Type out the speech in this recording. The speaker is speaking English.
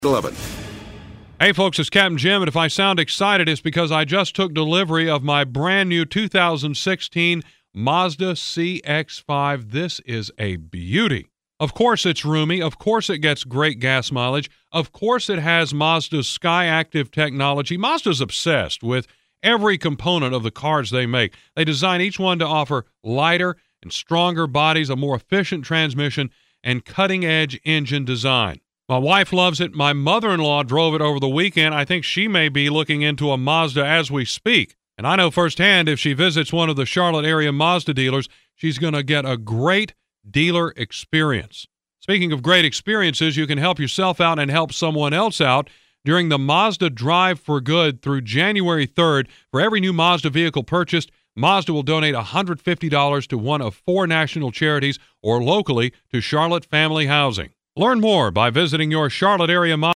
11. Hey folks, it's Captain Jim, and if I sound excited, it's because I just took delivery of my brand new 2016 Mazda CX-5. This is a beauty. Of course it's roomy, of course it gets great gas mileage, of course it has Mazda's Skyactiv technology. Mazda's obsessed with every component of the cars they make. They design each one to offer lighter and stronger bodies, a more efficient transmission, and cutting-edge engine design. My wife loves it. My mother-in-law drove it over the weekend. I think she may be looking into a Mazda as we speak. And I know firsthand if she visits one of the Charlotte area Mazda dealers, she's going to get a great dealer experience. Speaking of great experiences, you can help yourself out and help someone else out during the Mazda Drive for Good through January 3rd. For every new Mazda vehicle purchased, Mazda will donate $150 to one of 4 national charities or locally to Charlotte Family Housing. Learn more by visiting your Charlotte area Mazda.